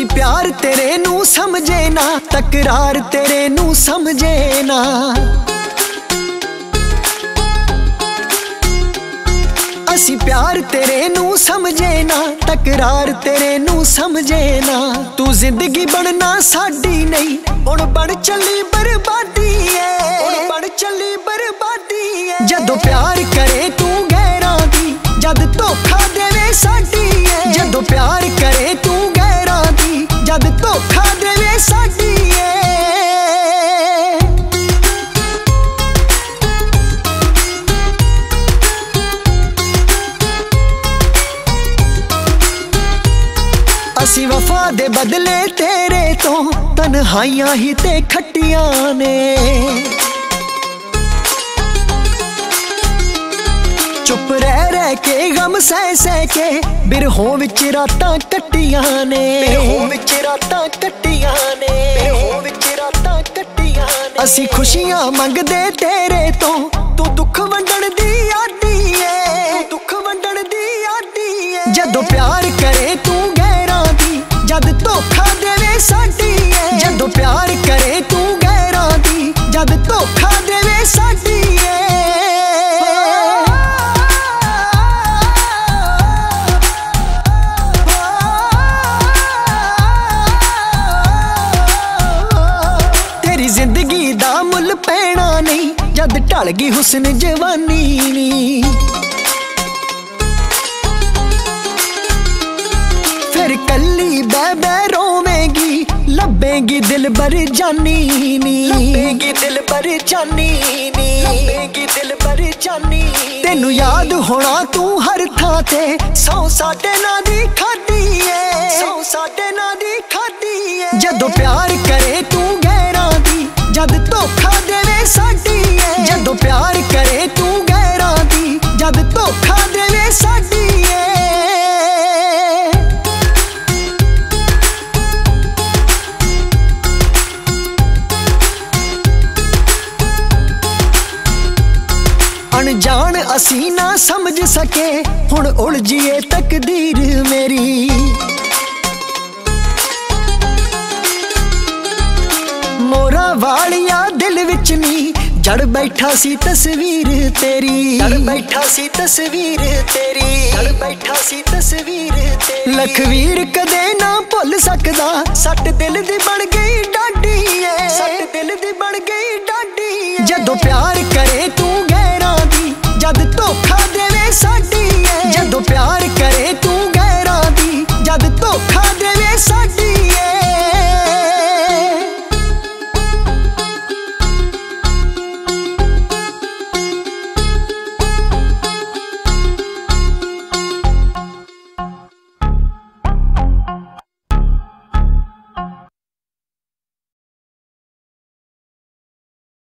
प्यार तेरे नू समझे ना, तकरार तेरे नू समझे ना। असी प्यार तेरे नू समझे ना, तकरार तेरे नू समझे ना। तू जिंदगी बनना साडी नहीं, हुण बन चली बर्बादी है, हुण बन चली बर्बादी है। जदों प्यार करे तू गैरां दी, जद धोखा देवे साडी है। जदों प्यार करे तू गैरां दी, जद धोखा देवे साडी है। असी वफा दे बदले तेरे तो तन्हाइयां ही ते खट्टियां ने। चुप रह के गम सह सह के बिरहों विच रातां कट्टियां ने, बिरहों विच रातां कट्टियां ने, बिरहों विच रातां कट्टियां ने। असी खुशियां मंगदे तेरे तो, तू दुख वंडण दी आदी है, तू दुख वंडण दी आदी है। जदों प्यार करे तू गैरां दी, जद धोखा देवे साडी है। जदों प्यार करे तू गैरां दी, जद धोखा देवे साडी है। तेरी जिंदगी दा मुल पैना नहीं, जद ढल गई हुस्न जवानी नी। फिर कल्ली बह रोवेंगी, लभेगी दिल बर जानी नी, लभेगी दिल बर जानी नी, लभेगी दिल बर जानी। तेनू याद होना तू हर थां ते, सौ साडे नां दी खादी है, सौ साडे नां दी खादी है। जदों प्यार करे तू गैरां दी, जद धोखा देवे साडी है। जदों प्यार करे तू गैरां दी, जद धोखा देवे साडी है। अनजान असी ना समझ सके, हुण उलझिए तकदीर मेरी। मोरा वालिया दिल विच नी, जड़ बैठा सी तस्वीर तेरी, जड़ बैठा सी तस्वीर तेरी, जड़ बैठा सी तस्वीर तेरी। लखवीर कदे ना भुल सकदा, सट दिल दी बन गई डाडी है, सट दिल दी बन गई डाडी है। जदों प्यार करे तू गैरां दी, जद धोखा देवे साडी